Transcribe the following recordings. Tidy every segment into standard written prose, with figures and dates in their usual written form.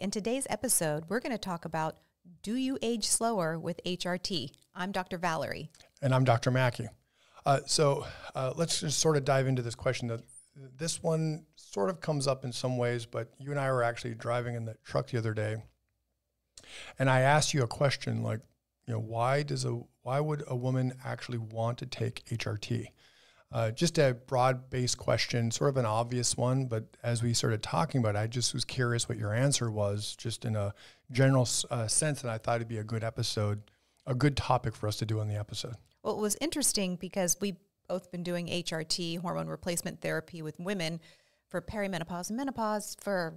In today's episode, we're going to talk about, do you age slower with HRT? I'm Dr. Valerie. And I'm Dr. Mackey. So let's just sort of dive into this question. This one sort of comes up in some ways, but you and I were actually driving in the truck the other day, and I asked you a question like, why would a woman actually want to take HRT? Just a broad-based question, sort of an obvious one, but as we started talking about it, I just was curious what your answer was, just in a general sense, and I thought it'd be a good episode, a good topic for us to do on the episode. Well, it was interesting because we've both been doing HRT, hormone replacement therapy, with women for perimenopause and menopause for,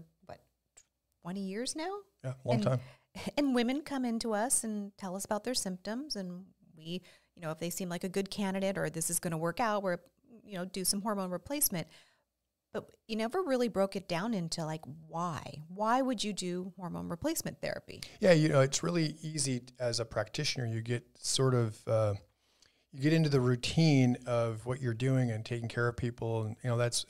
20 years now? Yeah, long time. And women come into us and tell us about their symptoms, and we, if they seem like a good candidate or this is going to work out, we're, do some hormone replacement. But you never really broke it down into like, why? Why would you do hormone replacement therapy? Yeah, it's really easy as a practitioner. You get sort of, you get into the routine of what you're doing and taking care of people. And,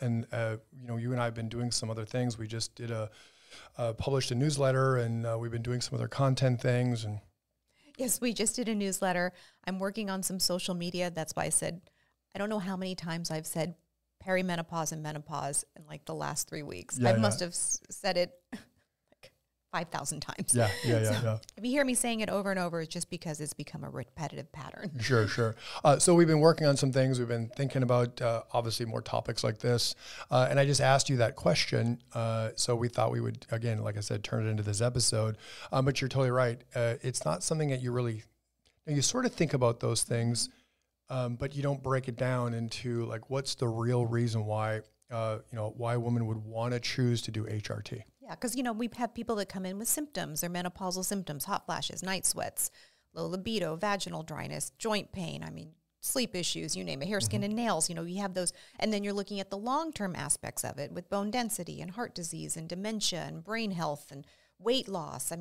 you and I have been doing some other things. We just did published a newsletter, and we've been doing some other content things. And yes, we just did a newsletter. I'm working on some social media. That's why I said, I don't know how many times I've said perimenopause and menopause in like the last 3 weeks. I must have said it like 5,000 times. Yeah. If you hear me saying it over and over, it's just because it's become a repetitive pattern. Sure. So we've been working on some things. We've been thinking about, obviously, more topics like this. And I just asked you that question. So we thought we would, again, like I said, turn it into this episode. But you're totally right. It's not something that you sort of think about those things, but you don't break it down into like, what's the real reason why, why a woman would want to choose to do HRT. Yeah, because, we have people that come in with symptoms, their menopausal symptoms, hot flashes, night sweats, low libido, vaginal dryness, joint pain, sleep issues, you name it, hair, skin, and nails. You have those. And then you're looking at the long-term aspects of it with bone density and heart disease and dementia and brain health and weight loss.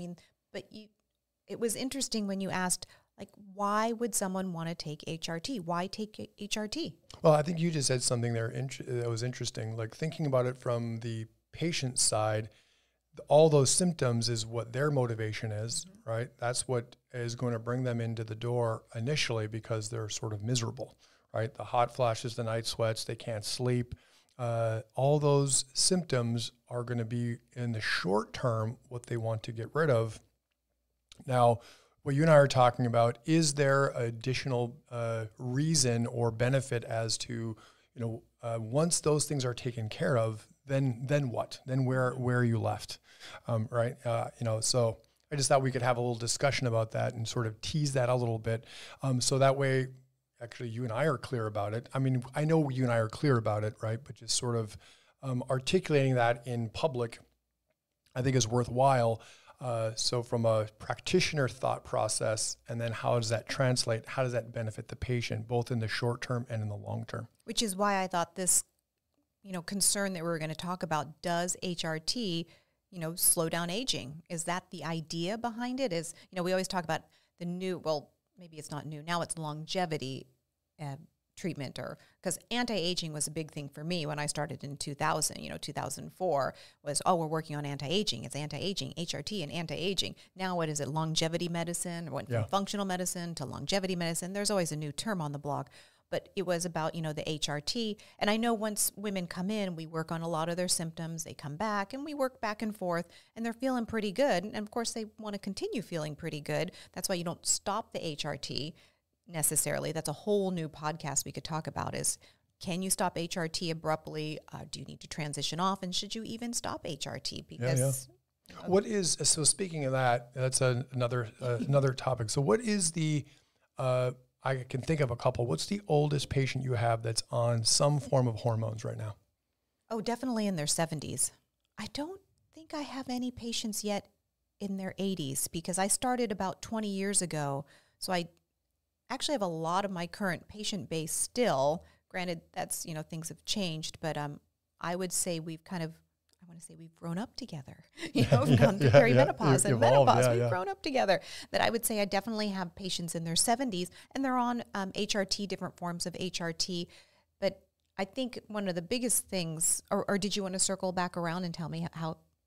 It was interesting when you asked, like, why would someone want to take HRT? Why take HRT? Well, I think you just said something there that was interesting. Like, thinking about it from the patient side, all those symptoms is what their motivation is, right? That's what is going to bring them into the door initially, because they're sort of miserable, right? The hot flashes, the night sweats, they can't sleep. All those symptoms are going to be, in the short term, what they want to get rid of. Now, what you and I are talking about, is there additional reason or benefit as to, once those things are taken care of, then what? Then where are you left, right? So I just thought we could have a little discussion about that and sort of tease that a little bit, so that way, actually, you and I are clear about it. I know you and I are clear about it, right? But just sort of articulating that in public, I think, is worthwhile. So from a practitioner thought process, and then how does that translate? How does that benefit the patient, both in the short term and in the long term? Which is why I thought this, concern that we were going to talk about, does HRT, slow down aging? Is that the idea behind it? Is, we always talk about the new, well, maybe it's not new, now it's longevity treatment, or because anti-aging was a big thing for me when I started in 2000, 2004 was, we're working on anti-aging. It's anti-aging, HRT and anti-aging. Now what is it? Longevity medicine, went from functional medicine to longevity medicine. There's always a new term on the blog, but it was about, the HRT. And I know once women come in, we work on a lot of their symptoms, they come back and we work back and forth, and they're feeling pretty good. And of course they want to continue feeling pretty good. That's why you don't stop the HRT necessarily. That's a whole new podcast we could talk about, is, can you stop HRT abruptly? Do you need to transition off? And should you even stop HRT? Because what is, so speaking of that, that's another topic. So what is the, I can think of a couple. What's the oldest patient you have that's on some form of hormones right now? Oh, definitely in their 70s. I don't think I have any patients yet in their 80s, because I started about 20 years ago. So I actually have a lot of my current patient base still. Granted, that's, things have changed, but I would say we've grown up together. We've gone through perimenopause and menopause. We've grown up together. That I would say I definitely have patients in their 70s, and they're on HRT, different forms of HRT. But I think one of the biggest things, or did you want to circle back around and tell me how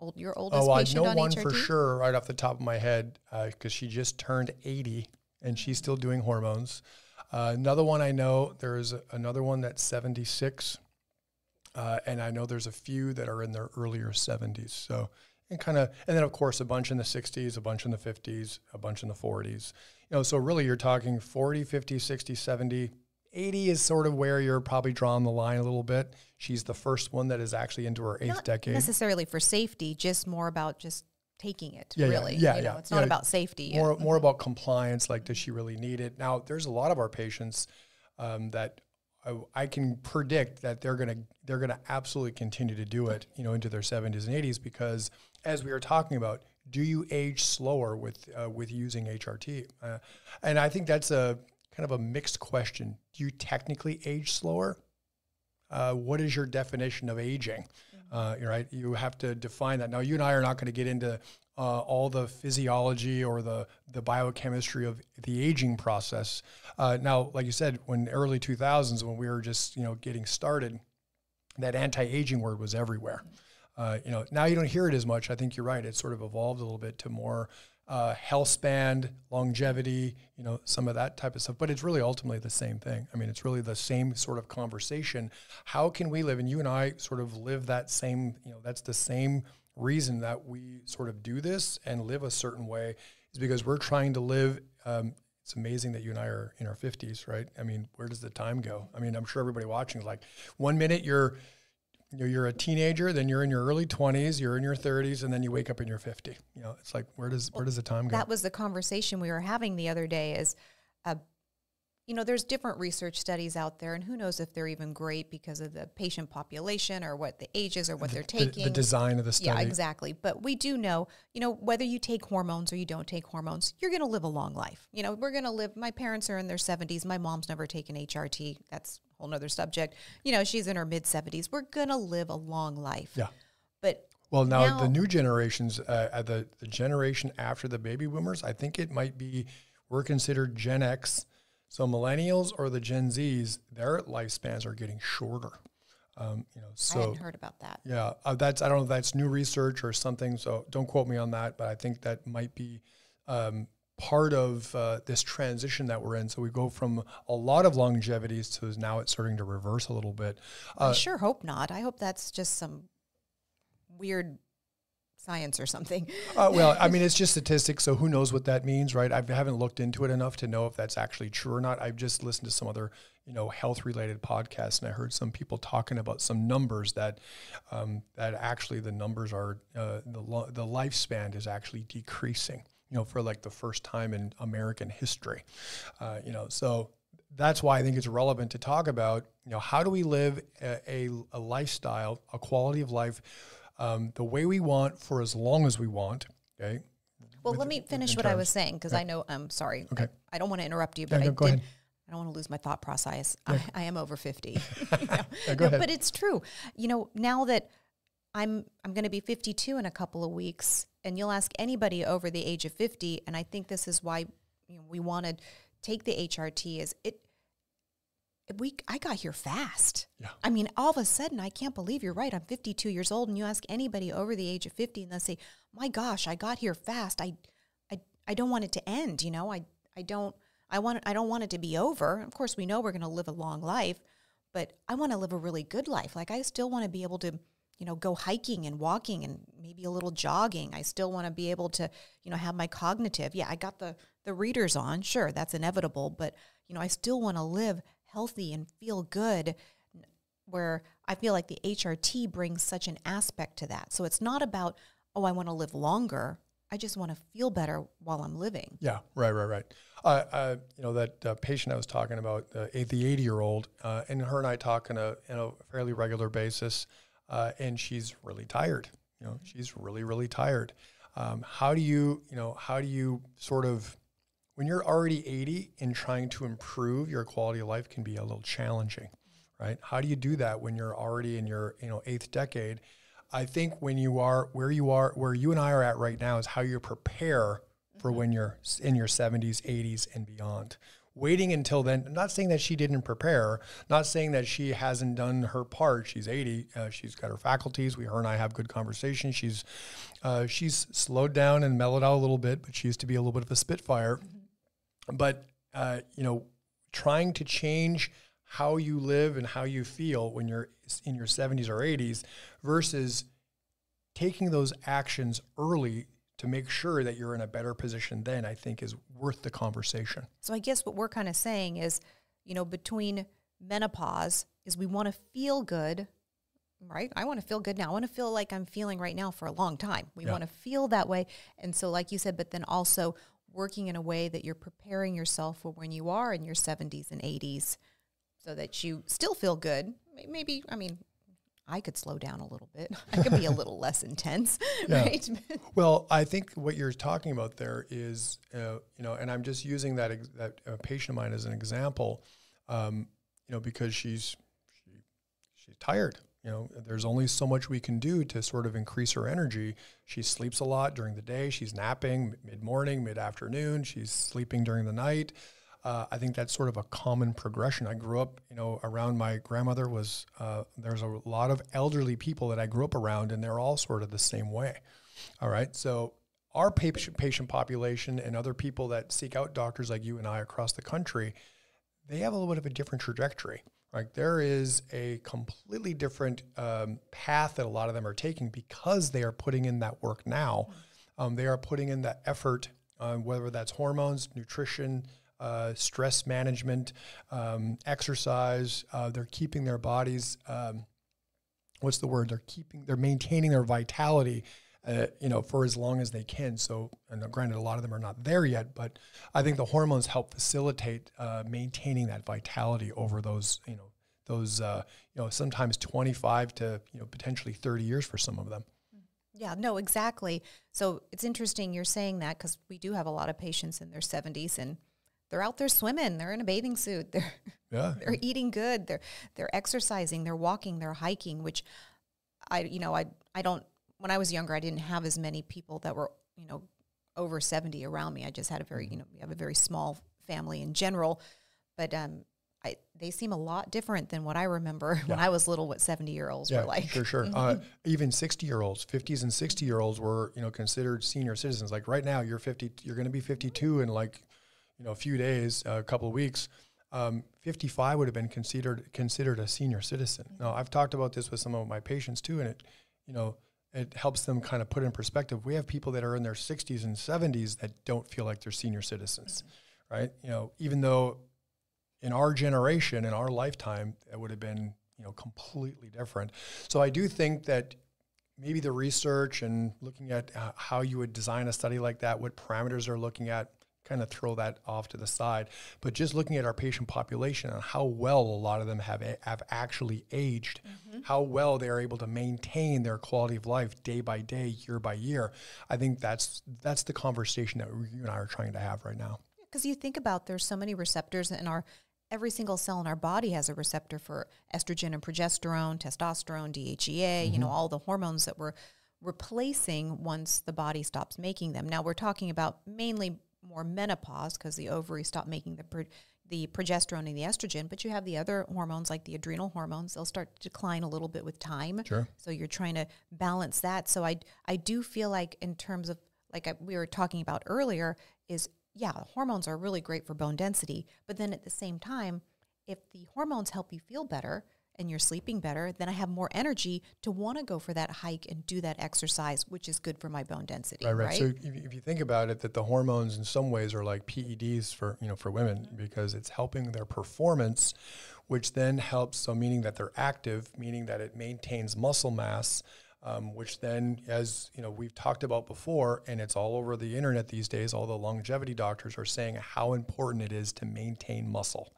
your oldest Oh, I patient know on one HRT? for sure right off the top of my head because she just turned 80 and she's still doing hormones. Another one I know, there's another one that's 76. And I know there's a few that are in their earlier 70s. So, and then of course, a bunch in the 60s, a bunch in the 50s, a bunch in the 40s. So really you're talking 40, 50, 60, 70, 80 is sort of where you're probably drawing the line a little bit. She's the first one that is actually into her 8th Not decade. necessarily for safety, just more about just taking it, Yeah, really. yeah. It's not about safety. More about compliance, like does she really need it? Now, there's a lot of our patients that I can predict that they're gonna absolutely continue to do it, into their 70s and 80s because, as we were talking about, do you age slower with using HRT? And I think that's a kind of a mixed question. Do you technically age slower? What is your definition of aging? Right? You have to define that. Now, you and I are not going to get into all the physiology or the biochemistry of the aging process. Now, like you said, when early 2000s, when we were just, getting started, that anti-aging word was everywhere. Now you don't hear it as much. I think you're right. It sort of evolved a little bit to more health span, longevity, some of that type of stuff. But it's really ultimately the same thing. I mean, it's really the same sort of conversation. How can we live? And you and I sort of live that same, that's the same reason that we sort of do this and live a certain way is because we're trying to live. It's amazing that you and I are in our 50s, right? I mean, where does the time go? I mean, I'm sure everybody watching is like, 1 minute you're a teenager, then you're in your early 20s, you're in your 30s, and then you wake up and you're 50. It's like, where does the time go? That was the conversation we were having the other day is, there's different research studies out there, and who knows if they're even great because of the patient population or what the ages or what they're taking. The design of the study. Yeah, exactly. But we do know, whether you take hormones or you don't take hormones, you're going to live a long life. We're going to live, my parents are in their 70s. My mom's never taken HRT. That's a whole nother subject. She's in her mid 70s. We're going to live a long life. Yeah. But well, now the new generations, the generation after the baby boomers, I think it might be, we're considered Gen X. So millennials or the Gen Zs, their lifespans are getting shorter. So I hadn't heard about that. Yeah, I don't know if that's new research or something. So don't quote me on that, but I think that might be part of this transition that we're in. So we go from a lot of longevities to now it's starting to reverse a little bit. I sure hope not. I hope that's just some weird science or something. Well, I mean, it's just statistics, so who knows what that means, right? I haven't looked into it enough to know if that's actually true or not. I've just listened to some other, health-related podcasts, and I heard some people talking about some numbers that actually the numbers are the lifespan is actually decreasing, for like the first time in American history, so. That's why I think it's relevant to talk about, how do we live a lifestyle, a quality of life, the way we want for as long as we want. Okay. Well, let me finish what I was saying because I know. I'm sorry. Okay. I don't want to interrupt you, but go ahead. I don't want to lose my thought process. Yeah. I am over 50. Go ahead. But it's true. Now that I'm going to be 52 in a couple of weeks, and you'll ask anybody over the age of 50, and I think this is why we want to take the HRT. I got here fast. Yeah. I mean, all of a sudden, I can't believe you're right. I'm 52 years old, and you ask anybody over the age of 50, and they'll say, "My gosh, I got here fast. I don't want it to end. I don't want it to be over. Of course, we know we're going to live a long life, but I want to live a really good life. Like I still want to be able to, go hiking and walking and maybe a little jogging. I still want to be able to, have my cognitive. Yeah, I got the readers on. Sure, that's inevitable, but I still want to live healthy and feel good, where I feel like the HRT brings such an aspect to that. So it's not about, I want to live longer. I just want to feel better while I'm living. Yeah, right. That patient I was talking about, the 80-year-old, and her and I talk on a fairly regular basis, and she's really tired. She's really, really tired. How do you sort of, when you're already 80 and trying to improve your quality of life can be a little challenging, right? How do you do that when you're already in your 8th decade? I think when you are where you and I are at right now is how you prepare for when you're in your 70s, 80s, and beyond. waiting until then, I'm not saying that she didn't prepare, not saying that she hasn't done her part. She's 80. She's got her faculties. Her and I have good conversation. She's slowed down and mellowed out a little bit, but she used to be a little bit of a spitfire. Mm-hmm. But, trying to change how you live and how you feel when you're in your 70s or 80s versus taking those actions early to make sure that you're in a better position then, I think is worth the conversation. So I guess what we're kind of saying is, between menopause is we want to feel good, right? I want to feel good now. I want to feel like I'm feeling right now for a long time. We want to feel that way. And so like you said, but then also working in a way that you're preparing yourself for when you are in your 70s and 80s so that you still feel good. Maybe, I could slow down a little bit. I could be a little less intense, right? Well, I think what you're talking about there is, and I'm just using that patient of mine as an example, because she's tired. There's only so much we can do to sort of increase her energy. She sleeps a lot during the day. She's napping mid-morning, mid-afternoon. She's sleeping during the night. I think that's sort of a common progression. I grew up, around my grandmother there's a lot of elderly people that I grew up around, and they're all sort of the same way. All right. So our patient population and other people that seek out doctors like you and I across the country, they have a little bit of a different trajectory. Right? There is a completely different path that a lot of them are taking because they are putting in that work now. They are putting in that effort, whether that's hormones, nutrition, stress management, exercise. They're keeping their bodies, they're maintaining their vitality, for as long as they can. So, and granted, a lot of them are not there yet, but I think the hormones help facilitate maintaining that vitality over those sometimes 25 to, potentially 30 years for some of them. Yeah, no, exactly. So it's interesting you're saying that because we do have a lot of patients in their 70s and they're out there swimming. They're in a bathing suit. They're eating good. They're exercising. They're walking. They're hiking. Which I don't. When I was younger, I didn't have as many people that were over 70 around me. I just had a very we have a very small family in general, but they seem a lot different than what I remember when I was little. What 70-year-olds were like. Sure. Mm-hmm. Even 60-year-olds, 50s and 60-year-olds were considered senior citizens. Like right now, you're 50. You're going to be 52 in a few days, a couple of weeks. 55 would have been considered a senior citizen. Mm-hmm. Now, I've talked about this with some of my patients too, and it helps them kind of put in perspective. We have people that are in their 60s and 70s that don't feel like they're senior citizens, right? Even though in our generation, in our lifetime, it would have been, completely different. So I do think that maybe the research and looking at how you would design a study like that, what parameters they're looking at, kind of throw that off to the side. But just looking at our patient population and how well a lot of them have actually aged, how well they are able to maintain their quality of life day by day, year by year, I think that's the conversation that you and I are trying to have right now. Because you think about there's so many receptors in every single cell in our body has a receptor for estrogen and progesterone, testosterone, DHEA, all the hormones that we're replacing once the body stops making them. Now we're talking about mainly more menopause because the ovaries stop making the progesterone and the estrogen, but you have the other hormones like the adrenal hormones. They'll start to decline a little bit with time. Sure. So you're trying to balance that. So I do feel like in terms of we were talking about earlier is, hormones are really great for bone density, but then at the same time, if the hormones help you feel better and you're sleeping better, then I have more energy to want to go for that hike and do that exercise, which is good for my bone density. Right. So if you think about it, that the hormones in some ways are like PEDs for women because it's helping their performance, which then helps. So meaning that they're active, meaning that it maintains muscle mass, which then, as we've talked about before, and it's all over the internet these days, all the longevity doctors are saying how important it is to maintain muscle.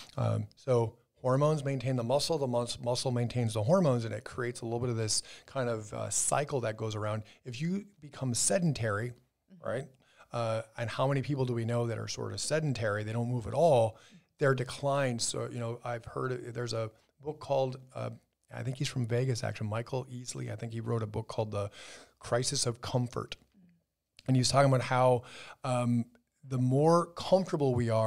So hormones maintain the muscle maintains the hormones, and it creates a little bit of this kind of cycle that goes around. If you become sedentary, right, and how many people do we know that are sort of sedentary, they don't move at all, they're declined. So, I've heard there's a book called, I think he's from Vegas, actually, Michael Easley. I think he wrote a book called The Crisis of Comfort. And he was talking about how the more comfortable we are,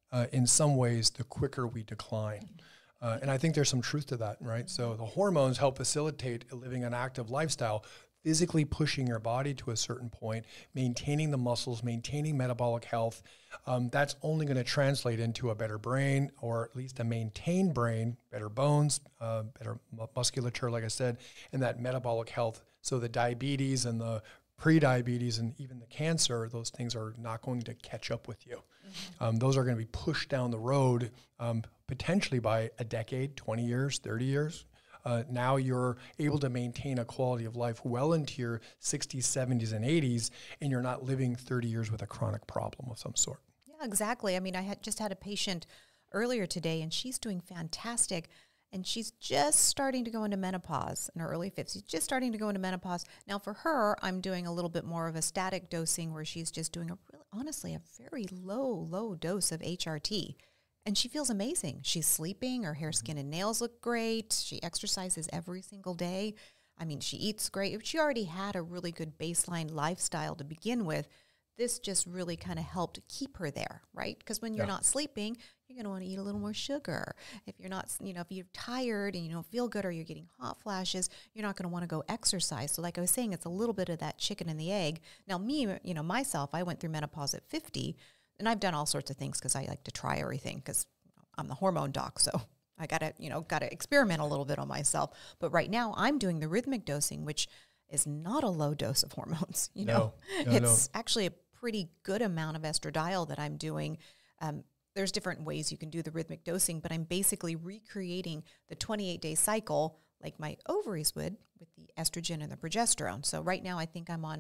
in some ways, the quicker we decline. And I think there's some truth to that, right? So the hormones help facilitate living an active lifestyle, physically pushing your body to a certain point, maintaining the muscles, maintaining metabolic health. That's only going to translate into a better brain, or at least a maintained brain, better bones, better musculature, like I said, and that metabolic health. So the diabetes and the pre-diabetes and even the cancer, those things are not going to catch up with you. Those are going to be pushed down the road potentially by a decade, 20 years, 30 years. Now you're able to maintain a quality of life well into your 60s, 70s, and 80s, and you're not living 30 years with a chronic problem of some sort. Yeah, exactly. I mean, I just had a patient earlier today, and she's doing fantastic, and she's just starting to go into menopause in her early 50s, just starting to go into menopause. Now, for her, I'm doing a little bit more of a static dosing where she's just doing honestly, a very low dose of HRT. And she feels amazing. She's sleeping. Her hair, skin, and nails look great. She exercises every single day. I mean, she eats great. She already had a really good baseline lifestyle to begin with. This just really kind of helped keep her there, right? Because when you're not sleeping, you're going to want to eat a little more sugar. If you're not, if you're tired and you don't feel good or you're getting hot flashes, you're not going to want to go exercise. So like I was saying, it's a little bit of that chicken and the egg. Now me, myself, I went through menopause at 50. And I've done all sorts of things because I like to try everything because I'm the hormone doc. So I got to experiment a little bit on myself. But right now I'm doing the rhythmic dosing, which is not a low dose of hormones. It's actually a pretty good amount of estradiol that I'm doing. There's different ways you can do the rhythmic dosing, but I'm basically recreating the 28-day cycle like my ovaries would with the estrogen and the progesterone. So right now I think I'm on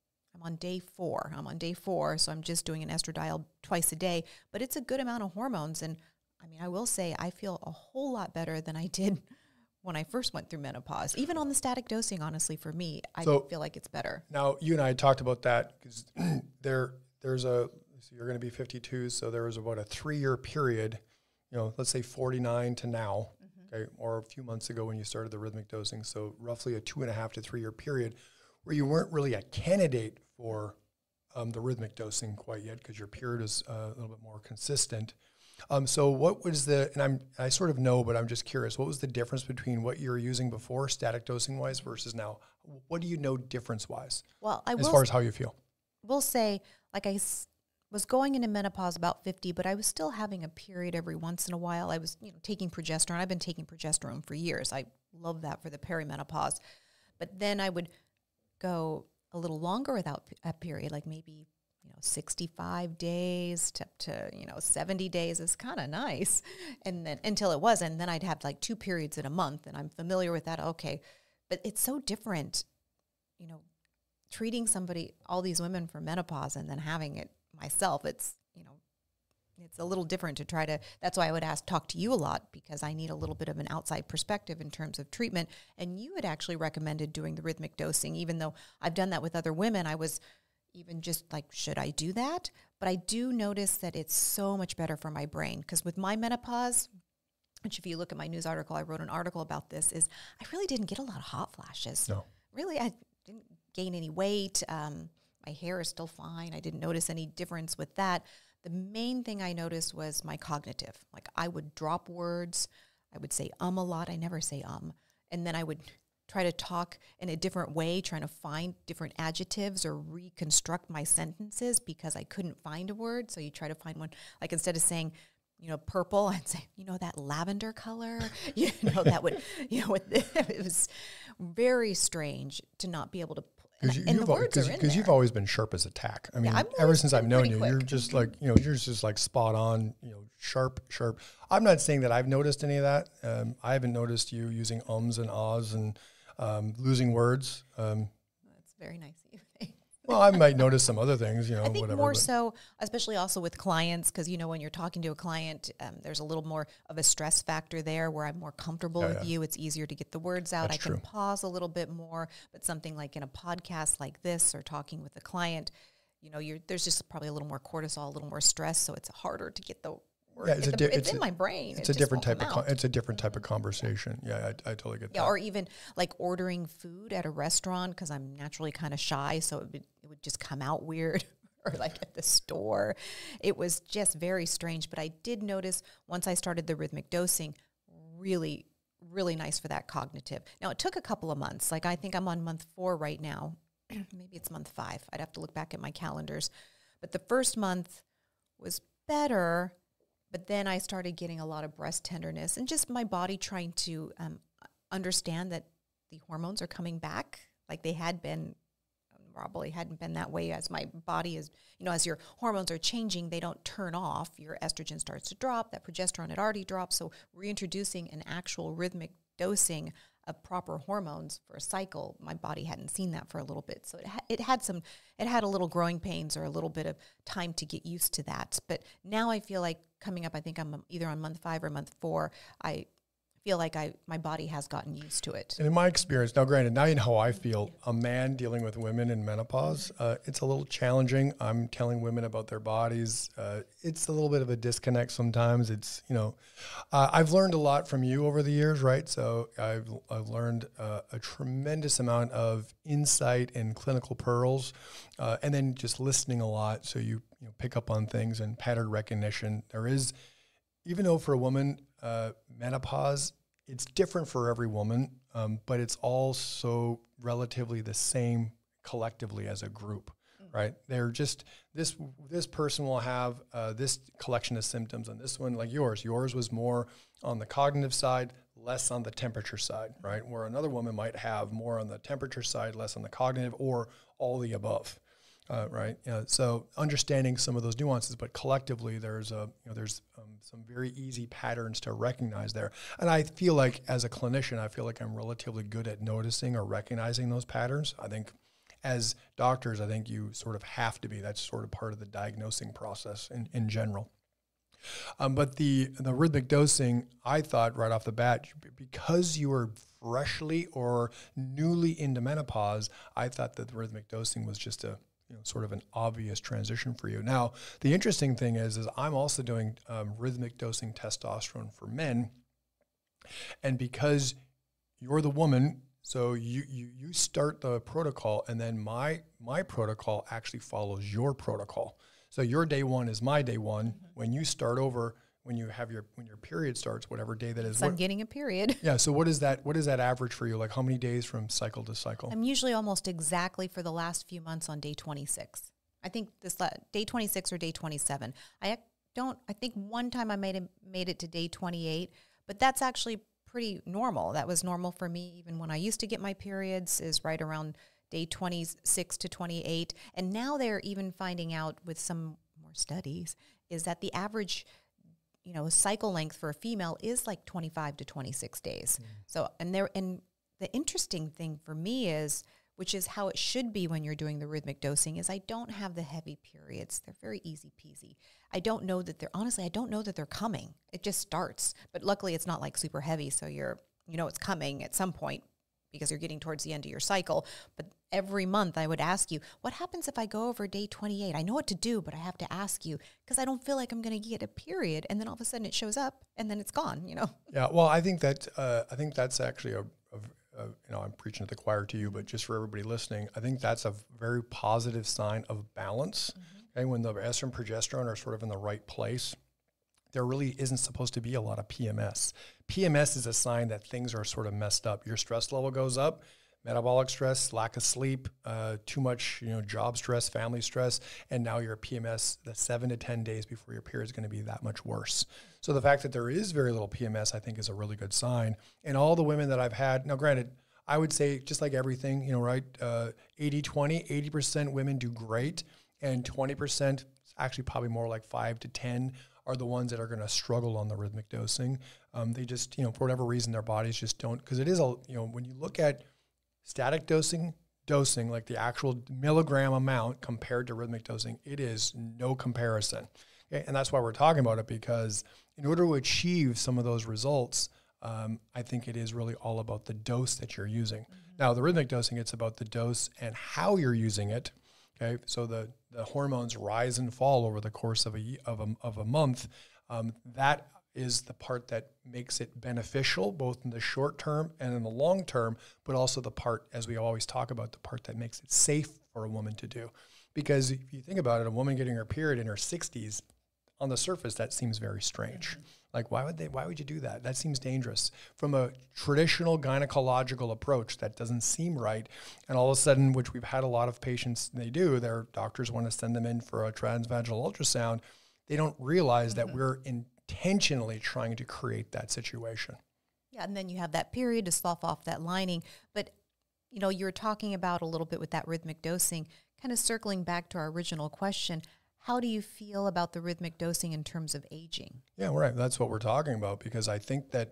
day 4. I'm on day 4, so I'm just doing an estradiol twice a day. But it's a good amount of hormones. And, I mean, I will say I feel a whole lot better than I did when I first went through menopause. Even on the static dosing, honestly, for me, I feel like it's better. Now, you and I talked about that because so you're going to be 52, so there was about a 3-year period, let's say 49 to now, okay, or a few months ago when you started the rhythmic dosing. So roughly a 2.5 to 3 year period where you weren't really a candidate for the rhythmic dosing quite yet because your period is a little bit more consistent. So what was I sort of know, but I'm just curious, what was the difference between what you were using before, static dosing wise, versus now? What do you know difference wise? Well, as far as how you feel? We'll say, like was going into menopause about 50, but I was still having a period every once in a while. I was, taking progesterone. I've been taking progesterone for years. I love that for the perimenopause. But then I would go a little longer without a period, like maybe 65 days to 70 days is kind of nice, and then until it wasn't, and then I'd have like 2 periods in a month, and I'm familiar with that. Okay, but it's so different, treating all these women for menopause and then having it myself. It's it's a little different to try to, that's why I would talk to you a lot, because I need a little bit of an outside perspective in terms of treatment. And you had actually recommended doing the rhythmic dosing, even though I've done that with other women. I was even just like, should I do that? But I do notice that it's so much better for my brain, because with my menopause, which if you look at my news article, I wrote an article about this, is I really didn't get a lot of hot flashes. No. Really, I didn't gain any weight. My hair is still fine. I didn't notice any difference with that. The main thing I noticed was my cognitive. Like I would drop words. I would say a lot. I never say And then I would try to talk in a different way, trying to find different adjectives or reconstruct my sentences because I couldn't find a word. So you try to find one, like instead of saying, purple, I'd say, that lavender color, that would, it was very strange to not be able to. Because you've always been sharp as a tack. I mean, ever since I've known you, you're just like, you're just like spot on, sharp. I'm not saying that I've noticed any of that. I haven't noticed you using ums and ahs and losing words. That's very nice of you. Well, I might notice some other things, I think whatever. More so, especially also with clients, because, when you're talking to a client, there's a little more of a stress factor there where I'm more comfortable with you. It's easier to get the words out. That's I can pause a little bit more. But something like in a podcast like this or talking with a client, there's just probably a little more cortisol, a little more stress. So it's harder to get the word. Yeah, it's in my brain. It's a different type of conversation. Yeah, I totally get that. Yeah, or even like ordering food at a restaurant because I'm naturally kind of shy, so it would just come out weird. or like at the store. It was just very strange. But I did notice once I started the rhythmic dosing, really, really nice for that cognitive. Now, it took a couple of months. Like I think I'm on month 4 right now. Maybe it's month 5. I'd have to look back at my calendars. But the first month was better. But then I started getting a lot of breast tenderness and just my body trying to understand that the hormones are coming back like they had been. Probably hadn't been that way as my body is, as your hormones are changing, they don't turn off. Your estrogen starts to drop. That progesterone had already dropped. So reintroducing an actual rhythmic dosing of proper hormones for a cycle, my body hadn't seen that for a little bit. So it had a little growing pains or a little bit of time to get used to that. But now I feel like coming up, I think I'm either on month 5 or month 4, I feel like my body has gotten used to it. And in my experience, now granted, now you know how I feel, a man dealing with women in menopause, it's a little challenging. I'm telling women about their bodies. It's a little bit of a disconnect sometimes. It's, I've learned a lot from you over the years, right? So I've learned a tremendous amount of insight and clinical pearls, and then just listening a lot. So you pick up on things and pattern recognition. There is, even though for a woman, menopause, it's different for every woman, but it's also relatively the same collectively as a group, right? They're just, this person will have this collection of symptoms, and this one, like yours was more on the cognitive side, less on the temperature side, right? Where another woman might have more on the temperature side, less on the cognitive, or all the above. Right. So understanding some of those nuances, but collectively there's some very easy patterns to recognize there. And I feel like as a clinician, I'm relatively good at noticing or recognizing those patterns. I think as doctors, I think you sort of have to be. That's sort of part of the diagnosing process in general. But the rhythmic dosing, I thought right off the bat, because you were freshly or newly into menopause, I thought that the rhythmic dosing was just sort of an obvious transition for you. Now, the interesting thing is I'm also doing rhythmic dosing testosterone for men. And because you're the woman, so you start the protocol, and then my protocol actually follows your protocol. So your day one is my day one. Mm-hmm. When you start over, when your period starts, whatever day that is. So I'm getting a period. Yeah. So what is that average for you? Like how many days from cycle to cycle? I'm usually almost exactly for the last few months on day 26. I think this day 26 or day 27. I think one time I made it to day 28, but that's actually pretty normal. That was normal for me even when I used to get my periods, is right around day 26 to 28. And now they're even finding out with some more studies is that the average cycle length for a female is like 25 to 26 days. So, and the interesting thing for me is, which is how it should be when you're doing the rhythmic dosing, is I don't have the heavy periods. They're very easy peasy. I don't know that they're coming. It just starts. But luckily it's not like super heavy. So it's coming at some point because you're getting towards the end of your cycle. But every month I would ask you, what happens if I go over day 28? I know what to do, but I have to ask you because I don't feel like I'm going to get a period. And then all of a sudden it shows up and then it's gone, Yeah, well, I think that's actually I'm preaching to the choir to you, but just for everybody listening, I think that's a very positive sign of balance. Mm-hmm. Okay, when the estrogen and progesterone are sort of in the right place, there really isn't supposed to be a lot of PMS. PMS is a sign that things are sort of messed up. Your stress level goes up, metabolic stress, lack of sleep, too much, job stress, family stress, and now your PMS, the 7 to 10 days before your period is going to be that much worse. So the fact that there is very little PMS, I think, is a really good sign. And all the women that I've had, now granted, I would say just like everything, right, 80-20, 80% women do great, and 20%, actually probably more like 5 to 10, are the ones that are going to struggle on the rhythmic dosing. They just, for whatever reason, their bodies just don't, because it is, when you look at static dosing, like the actual milligram amount compared to rhythmic dosing, it is no comparison. Okay? And that's why we're talking about it, because in order to achieve some of those results, I think it is really all about the dose that you're using. Mm-hmm. Now, the rhythmic dosing, it's about the dose and how you're using it. Okay, so the hormones rise and fall over the course of a month. That is the part that makes it beneficial, both in the short term and in the long term, but also the part, as we always talk about, the part that makes it safe for a woman to do. Because if you think about it, a woman getting her period in her 60s, on the surface, that seems very strange. Like, why would you do that? That seems dangerous. From a traditional gynecological approach, that doesn't seem right. And all of a sudden, which we've had a lot of patients, their doctors want to send them in for a transvaginal ultrasound. They don't realize that we're intentionally trying to create that situation. Yeah, and then you have that period to slough off that lining. But, you were talking about a little bit with that rhythmic dosing, kind of circling back to our original question. How do you feel about the rhythmic dosing in terms of aging? Yeah, right. That's what we're talking about, because I think that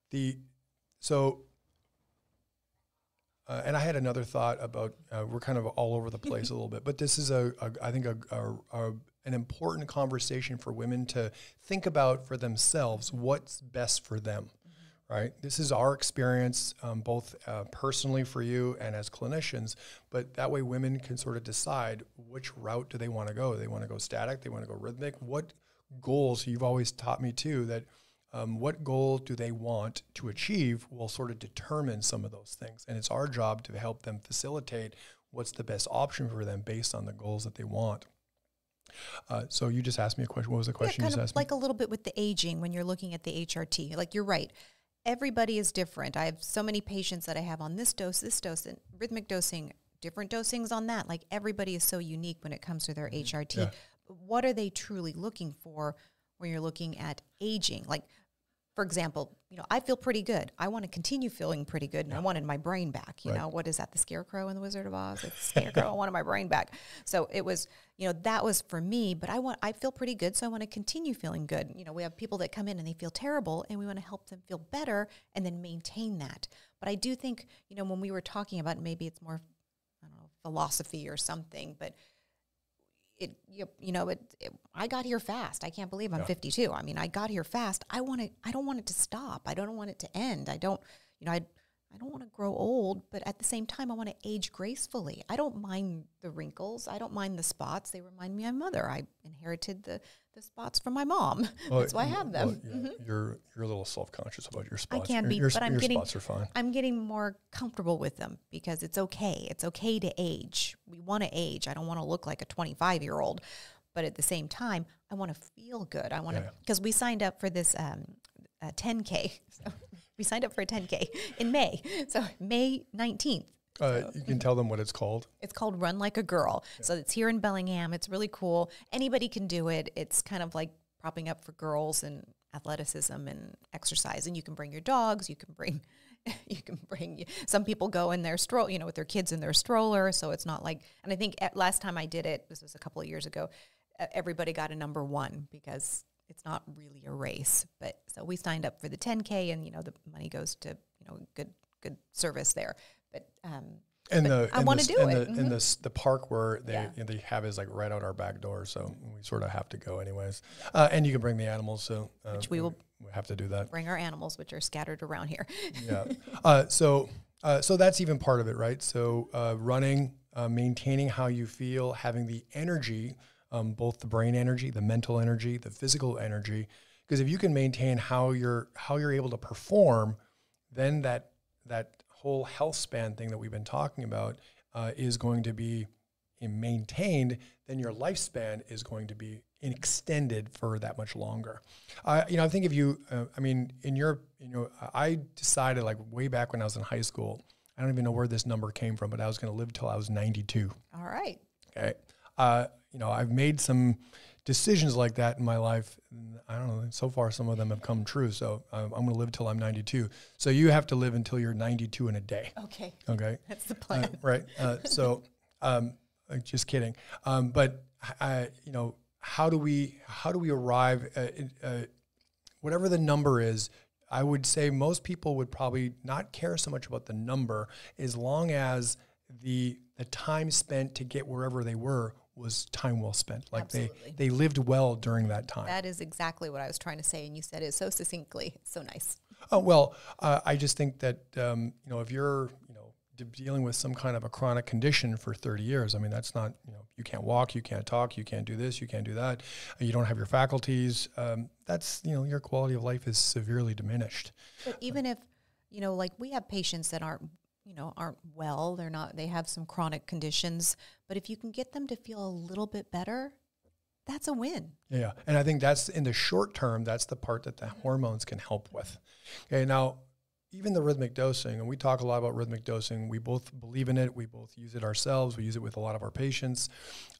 and I had another thought about, we're kind of all over the place a little bit, but this is I think an important conversation for women to think about for themselves, what's best for them. Right. This is our experience, both personally for you and as clinicians, but that way women can sort of decide which route do they want to go. They want to go static, they want to go rhythmic. What goals, you've always taught me too, that what goal do they want to achieve will sort of determine some of those things. And it's our job to help them facilitate what's the best option for them based on the goals that they want. So you just asked me a question. What was the question you just asked me? Like a little bit with the aging when you're looking at the HRT. Like, you're right. Everybody is different. I have so many patients that I have on this dose, and rhythmic dosing, different dosings on that. Like, everybody is so unique when it comes to their HRT. Yeah. What are they truly looking for when you're looking at aging? Like, for example, I feel pretty good. I want to continue feeling pretty good, and I wanted my brain back. You know, what is that, the Scarecrow in The Wizard of Oz? It's the Scarecrow. I wanted my brain back. So it was, that was for me, but I feel pretty good, so I want to continue feeling good. We have people that come in and they feel terrible, and we want to help them feel better and then maintain that. But I do think, when we were talking about, maybe it's more, I don't know, philosophy or something, but I got here fast. I can't believe I'm 52. I mean, I got here fast. I don't want it to stop. I don't want it to end. I don't want to grow old, but at the same time, I want to age gracefully. I don't mind the wrinkles. I don't mind the spots. They remind me of my mother. I inherited the spots from my mom. That's why I have them. Well, you're a little self-conscious about your spots. I can be, your but your spots are fine. I'm getting more comfortable with them because it's okay. It's okay to age. We want to age. I don't want to look like a 25-year-old, but at the same time, I want to feel good. I want to, because we signed up for this 10K. So we signed up for a 10K in May. So May 19th. You can tell them what it's called. It's called Run Like a Girl. Yeah. So it's here in Bellingham. It's really cool. Anybody can do it. It's kind of like propping up for girls and athleticism and exercise. And you can bring your dogs. You can bring some people go in their stroller, with their kids in their stroller. So it's not like, and I think last time I did it, this was a couple of years ago, everybody got a number 1 because it's not really a race. But so we signed up for the 10K, and the money goes to good service there. But I want to do it. And the park where they have is like right out our back door, so we sort of have to go anyways. And you can bring the animals, so which we will have to do that. Bring our animals, which are scattered around here. So that's even part of it, right? So running, maintaining how you feel, having the energy. Both the brain energy, the mental energy, the physical energy, because if you can maintain how you're able to perform, then that whole health span thing that we've been talking about is going to be maintained. Then your lifespan is going to be extended for that much longer. I think if you, I decided like way back when I was in high school. I don't even know where this number came from, but I was going to live till I was 92. All right. Okay. I've made some decisions like that in my life. I don't know. So far, some of them have come true. So I'm going to live till I'm 92. So you have to live until you're 92 in a day. Okay. Okay. That's the plan. Right. Just kidding. But how do we arrive at whatever the number is? I would say most people would probably not care so much about the number as long as the time spent to get wherever they were was time well spent. Like they lived well during that time. That is exactly what I was trying to say, and you said it so succinctly. It's so nice. Oh, well, I just think that, if you're, dealing with some kind of a chronic condition for 30 years, I mean, that's not, you can't walk, you can't talk, you can't do this, you can't do that, you don't have your faculties, that's, your quality of life is severely diminished. But even if, like we have patients that aren't, aren't well. They have some chronic conditions, but if you can get them to feel a little bit better, that's a win. Yeah. And I think that's in the short term, that's the part that the hormones can help with. Okay. Now, even the rhythmic dosing, and we talk a lot about rhythmic dosing. We both believe in it. We both use it ourselves. We use it with a lot of our patients.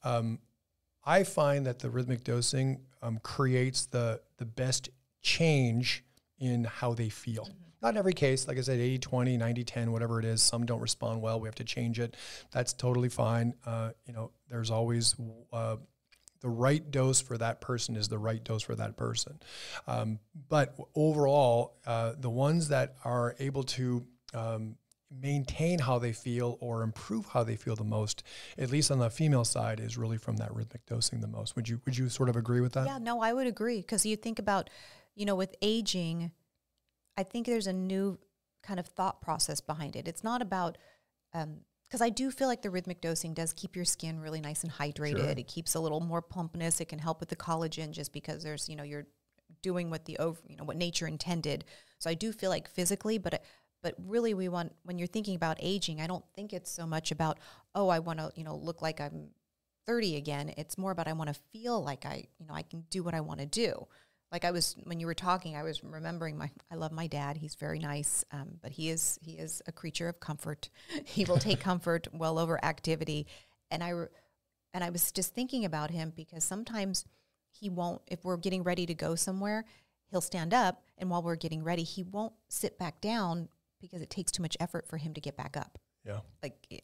I find that the rhythmic dosing creates the best change in how they feel. Mm-hmm. Not in every case, like I said, 80-20, 90-10, whatever it is. Some don't respond well. We have to change it. That's totally fine. There's always the right dose for that person is the right dose for that person. But overall, the ones that are able to maintain how they feel or improve how they feel the most, at least on the female side, is really from that rhythmic dosing the most. Would you sort of agree with that? Yeah, no, I would agree, because you think about, with aging, I think there's a new kind of thought process behind it. It's not about, because I do feel like the rhythmic dosing does keep your skin really nice and hydrated. Sure. It keeps a little more plumpness. It can help with the collagen, just because there's, you're doing what what nature intended. So I do feel like physically, but really when you're thinking about aging, I don't think it's so much about, I want to, look like I'm 30 again. It's more about, I want to feel like I can do what I want to do. Like when you were talking, I was remembering I love my dad. He's very nice, but he is a creature of comfort. He will take comfort well over activity. And I was just thinking about him, because sometimes he won't, if we're getting ready to go somewhere, he'll stand up, and while we're getting ready, he won't sit back down, because it takes too much effort for him to get back up. Yeah. Like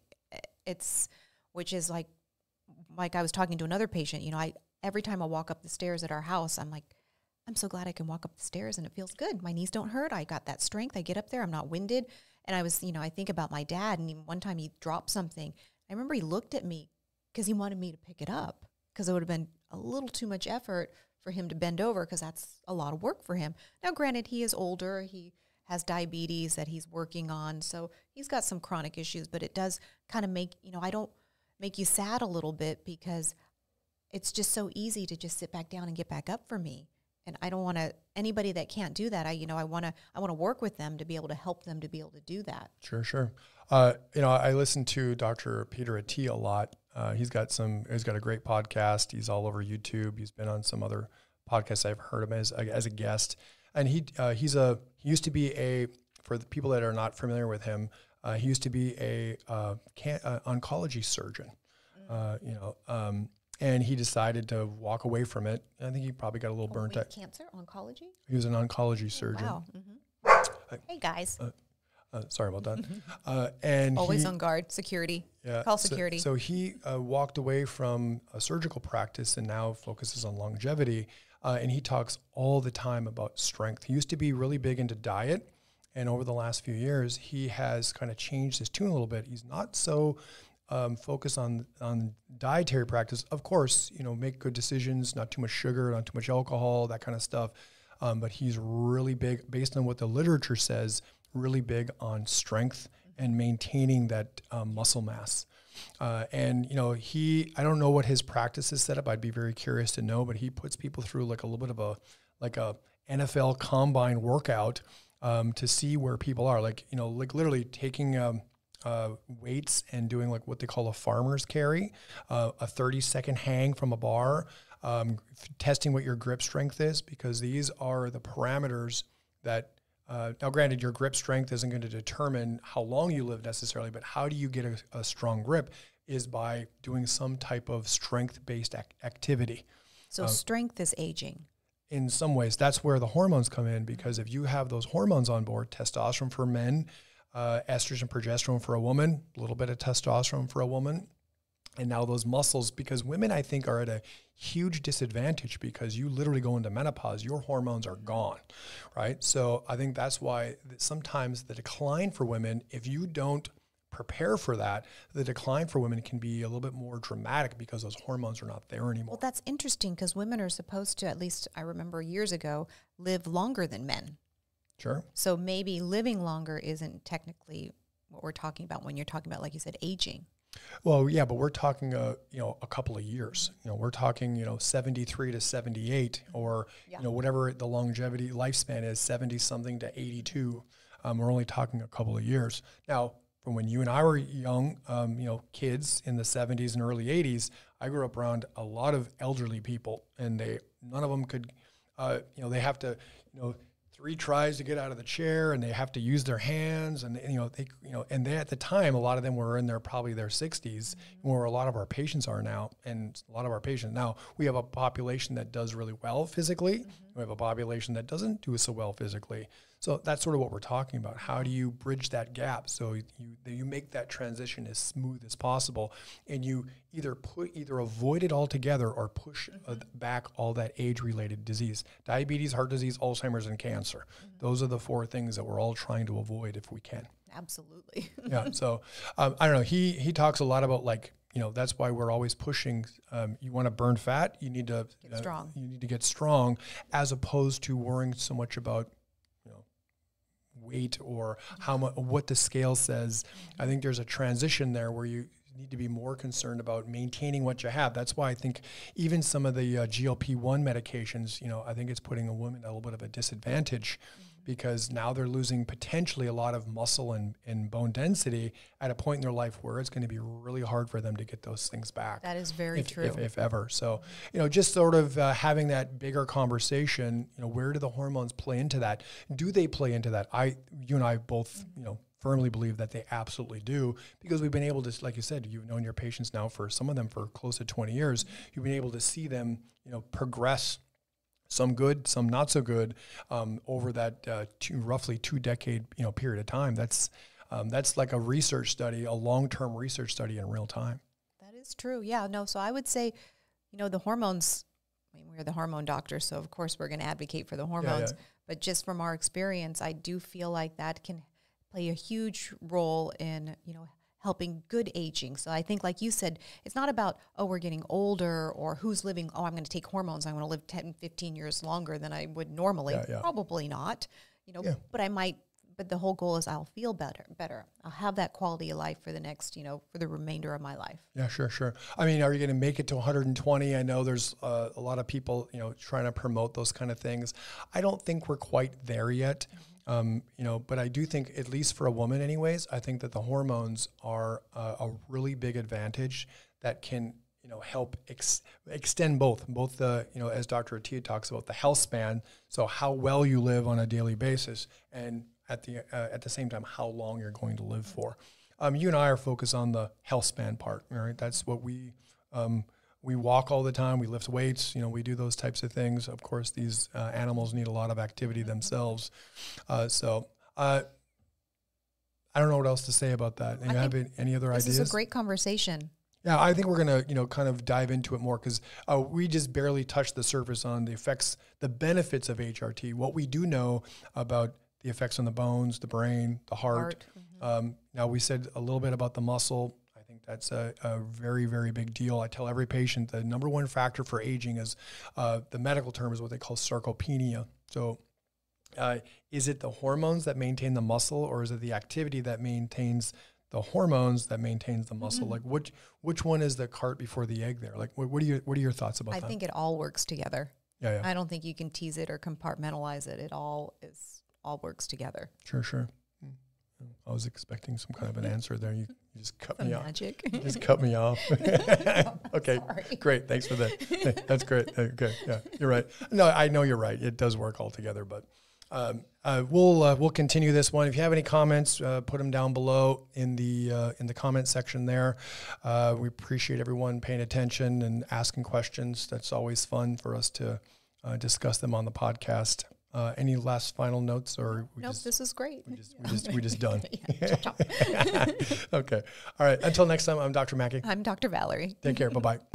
which is like I was talking to another patient, every time I walk up the stairs at our house, I'm like, I'm so glad I can walk up the stairs and it feels good. My knees don't hurt. I got that strength. I get up there. I'm not winded. And I think about my dad, and one time he dropped something. I remember he looked at me because he wanted me to pick it up, because it would have been a little too much effort for him to bend over, because that's a lot of work for him. Now, granted, he is older. He has diabetes that he's working on. So he's got some chronic issues, but it does kind of make you sad a little bit, because it's just so easy to just sit back down and get back up for me. And I don't want anybody that can't do that. I want to work with them to be able to help them to be able to do that. Sure. I listen to Dr. Peter Attia a lot. He's got a great podcast. He's all over YouTube. He's been on some other podcasts. I've heard him as a guest. And he used to be for the people that are not familiar with him, he used to be a oncology surgeon. And he decided to walk away from it. I think he probably got a little burnt out. Cancer, oncology? He was an oncology surgeon. Wow. Mm-hmm. Hey, guys. Sorry about that. And always on guard. Security. Yeah. Call security. So he walked away from a surgical practice and now focuses on longevity. And he talks all the time about strength. He used to be really big into diet. And over the last few years, he has kind of changed his tune a little bit. He's not so focus on dietary practice. Of course, make good decisions, not too much sugar, not too much alcohol, that kind of stuff. But he's really big, based on what the literature says, really big on strength and maintaining that muscle mass. I don't know what his practice is set up. I'd be very curious to know, but he puts people through like a little bit of a NFL combine workout to see where people are. Like literally taking weights and doing like what they call a farmer's carry, a 30-second hang from a bar, testing what your grip strength is, because these are the parameters that, now granted, your grip strength isn't going to determine how long you live necessarily, but how do you get a strong grip is by doing some type of strength-based activity. So strength is aging. In some ways, that's where the hormones come in, because if you have those hormones on board, testosterone for men, estrogen, progesterone for a woman, a little bit of testosterone for a woman, and now those muscles, because women, I think, are at a huge disadvantage, because you literally go into menopause, your hormones are gone, right? So I think that's why sometimes the decline for women, if you don't prepare for that, the decline for women can be a little bit more dramatic, because those hormones are not there anymore. Well, that's interesting, because women are supposed to, at least I remember years ago, live longer than men. Sure. So maybe living longer isn't technically what we're talking about when you're talking about, like you said, aging. Well, yeah, but we're talking, a couple of years. We're talking, 73 to 78, or whatever the longevity lifespan is, 70 something to 82. We're only talking a couple of years. Now, from when you and I were young, kids in the 70s and early 80s, I grew up around a lot of elderly people, and none of them could, they have to, 3 tries to get out of the chair, and they have to use their hands, and they at the time, a lot of them were in probably their 60s, where a lot of our patients are now, and a lot of our patients now, we have a population that does really well physically. We have a population that doesn't do so well physically. So that's sort of what we're talking about. How do you bridge that gap so you make that transition as smooth as possible, and you either avoid it altogether or push back all that age-related disease: diabetes, heart disease, Alzheimer's, and cancer. Those are the 4 things that we're all trying to avoid if we can. Absolutely. Yeah. So I don't know. He talks a lot about, like, that's why we're always pushing. You want to burn fat, you need to get strong. You need to get strong, as opposed to worrying so much about weight or what the scale says. I think there's a transition there where you need to be more concerned about maintaining what you have. That's why I think even some of the GLP-1 medications, I think it's putting a woman at a little bit of a disadvantage, because now they're losing potentially a lot of muscle and bone density at a point in their life where it's going to be really hard for them to get those things back. That is very true. If ever. So, just sort of having that bigger conversation, where do the hormones play into that? Do they play into that? You and I both, firmly believe that they absolutely do, because we've been able to, like you said, you've known your patients now for some of them for close to 20 years. You've been able to see them, progress, some good, some not so good, over that roughly 2-decade period of time. That's like a research study, a long-term research study in real time. That is true. Yeah. No. So I would say, the hormones. I mean, we're the hormone doctors, so of course we're going to advocate for the hormones. Yeah. But just from our experience, I do feel like that can play a huge role in helping good aging. So I think, like you said, it's not about, we're getting older, or who's living, I'm going to take hormones, I'm going to live 10, 15 years longer than I would normally. Yeah. Probably not, but the whole goal is I'll feel better. I'll have that quality of life for the next, for the remainder of my life. Yeah, sure. I mean, are you going to make it to 120? I know there's a lot of people, trying to promote those kind of things. I don't think we're quite there yet. But I do think, at least for a woman anyways, I think that the hormones are a really big advantage that can, help extend both the, as Dr. Attia talks about, the health span. So how well you live on a daily basis, and at the same time, how long you're going to live for. You and I are focused on the health span part, right? That's what we walk all the time. We lift weights. We do those types of things. Of course, these animals need a lot of activity themselves. So I don't know what else to say about that. You have any other ideas? This is a great conversation. Yeah, I think we're going to, kind of dive into it more, because we just barely touched the surface on the effects, the benefits of HRT. What we do know about the effects on the bones, the brain, the heart. Now, we said a little bit about the muscle. That's a very, very big deal. I tell every patient the number one factor for aging is, the medical term is what they call sarcopenia. So is it the hormones that maintain the muscle, or is it the activity that maintains the hormones that maintains the muscle? Like which one is the cart before the egg there? Like what are your thoughts about that? I think it all works together. Yeah. I don't think you can tease it or compartmentalize it. It all works together. Sure. I was expecting some kind of an answer there. You just cut me off. Magic. You just cut me off. Okay, great. Thanks for that. That's great. Okay, yeah, you're right. No, I know you're right. It does work all together, but we'll continue this one. If you have any comments, put them down below in the comment section there. We appreciate everyone paying attention and asking questions. That's always fun for us to discuss them on the podcast. Any last final notes, or this is great. We just done. Okay. All right. Until next time, I'm Dr. Mackey. I'm Dr. Valerie. Take care. Bye-bye.